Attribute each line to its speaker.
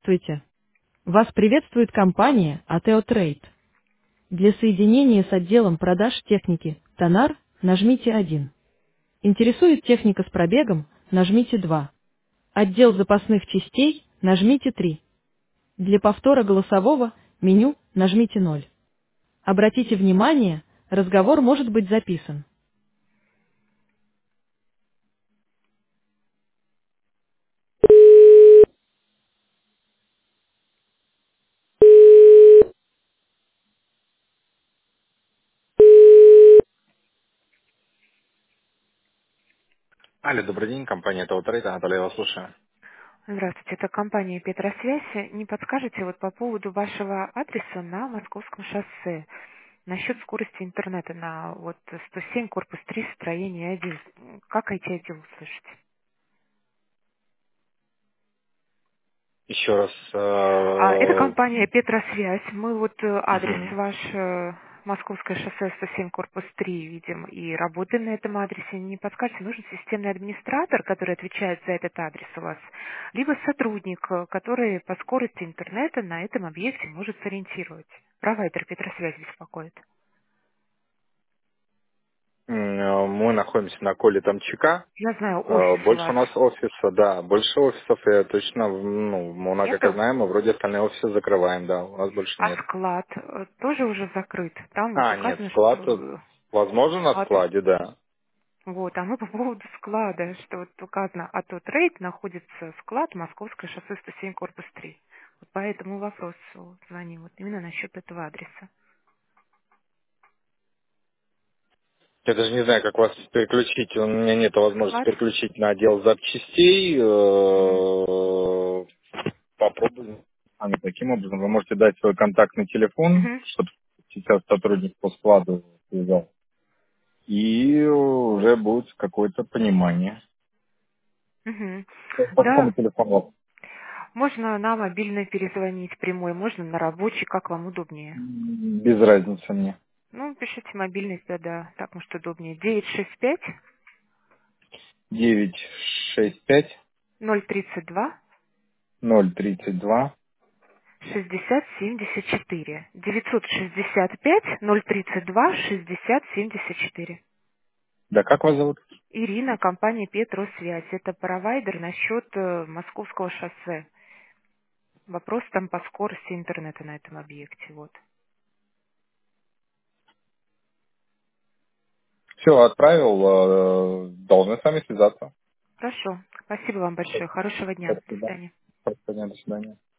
Speaker 1: Здравствуйте. Вас приветствует компания Ateo Trade. Для соединения с отделом продаж техники Тонар нажмите 1. Интересует техника с пробегом, нажмите 2. Отдел запасных частей, нажмите 3. Для повтора голосового меню нажмите 0. Обратите внимание, разговор может быть записан. Алло, добрый день, компания Ateo Trade, Анатолий, я вас слушаю.
Speaker 2: Здравствуйте, это компания Петросвязь. Не подскажете вот по поводу вашего адреса на Московском шоссе насчет скорости интернета на вот 107, корпус 3, строение 1. Как IT-отдел услышите?
Speaker 1: Еще раз.
Speaker 2: Это компания Петросвязь. Мы вот адрес
Speaker 1: Мгм.
Speaker 2: ваш Московское шоссе 107, корпус 3 видим и работаем на этом адресе. Не подскажете, нужен системный администратор, который отвечает за этот адрес у вас, либо сотрудник, который по скорости интернета на этом объекте может сориентировать. Провайдер Петросвязь беспокоит.
Speaker 1: Мы находимся на Коле Тамчика.
Speaker 2: Я знаю, офис у
Speaker 1: Больше у
Speaker 2: вас.
Speaker 1: нас офиса, да, больше офисов, я точно, ну, у нас, как я
Speaker 2: Нету?
Speaker 1: знаю, мы вроде остальные офисы закрываем, да, у нас больше
Speaker 2: А
Speaker 1: нет.
Speaker 2: склад тоже уже закрыт. Там вот
Speaker 1: Нет,
Speaker 2: указано,
Speaker 1: склад,
Speaker 2: что
Speaker 1: возможно, на
Speaker 2: склад.
Speaker 1: складе, да.
Speaker 2: Вот, а мы по поводу склада, что вот указано, а тот рейд находится склад Московское шоссе 107, корпус 3. Вот по этому вопросу звоним, вот именно насчет этого адреса.
Speaker 1: Я даже не знаю, как вас переключить, у меня нет возможности
Speaker 2: Склад?
Speaker 1: переключить на отдел запчастей.
Speaker 2: Мгм.
Speaker 1: Попробуем сами таким образом. Вы можете дать свой контактный телефон,
Speaker 2: Мгм.
Speaker 1: чтобы сейчас сотрудник по складу связал. И уже будет какое-то понимание.
Speaker 2: Мгм.
Speaker 1: По
Speaker 2: Да,
Speaker 1: какому телефону?
Speaker 2: можно на мобильный перезвонить прямой, можно на рабочий, как вам удобнее.
Speaker 1: Без разницы мне.
Speaker 2: Ну, пишите мобильный тогда, так может удобнее. 965
Speaker 1: 965
Speaker 2: 032
Speaker 1: 032.
Speaker 2: 6074. 965 032 6074.
Speaker 1: Да, как вас зовут?
Speaker 2: Ирина, компания Петросвязь. Это провайдер насчет Московского шоссе. Вопрос там по скорости интернета на этом объекте. Вот.
Speaker 1: Все, отправил, должны с вами связаться.
Speaker 2: Хорошо. Спасибо вам большое. Хорошего дня. До
Speaker 1: Спасибо.
Speaker 2: свидания.
Speaker 1: Спасибо, до свидания.